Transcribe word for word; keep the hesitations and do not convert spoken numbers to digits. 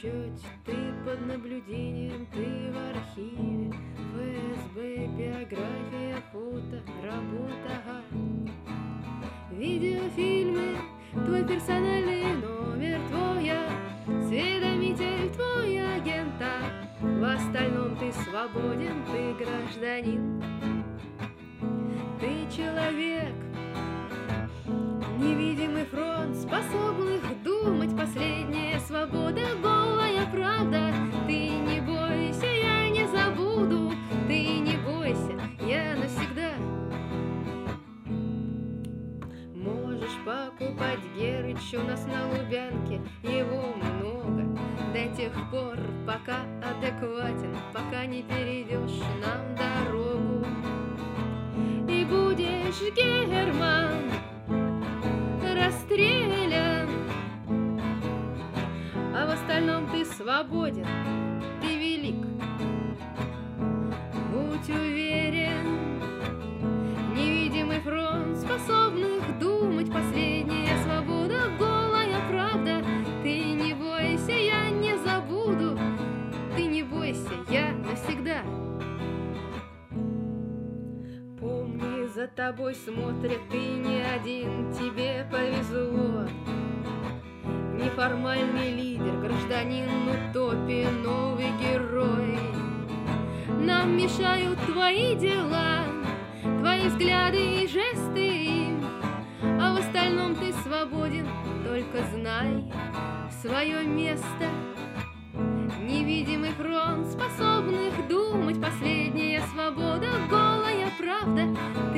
учете, ты под наблюдением, ты в архиве, ФСБ, биография, фото, работа, ага. Видеофильмы, твой персональный номер, твоя осведомитель, твой агент, а в остальном ты свободен, ты гражданин, ты человек. Невидимый фронт способных думать, последняя свобода, голая правда. Ты не бойся, я не забуду, ты не бойся, я навсегда. Можешь покупать Герыч у нас на Лубянке, его много до тех пор, пока адекватен, пока не перейдешь нам дорогу. И будешь, Герман, расстрелян, а в остальном ты свободен, ты велик. Будь уверен, невидимый фронт способных думать, последняя свобода, голая правда. Ты не бойся, я не забуду, ты не бойся, я навсегда. Помни, за тобой смотрят, ты не один, тебе повезло. Неформальный лидер, гражданин утопии, новый герой. Нам мешают твои дела, твои взгляды и жесты, а в остальном ты свободен, только знай свое место. Невидимый фронт способных думать, последняя свобода, голая правда.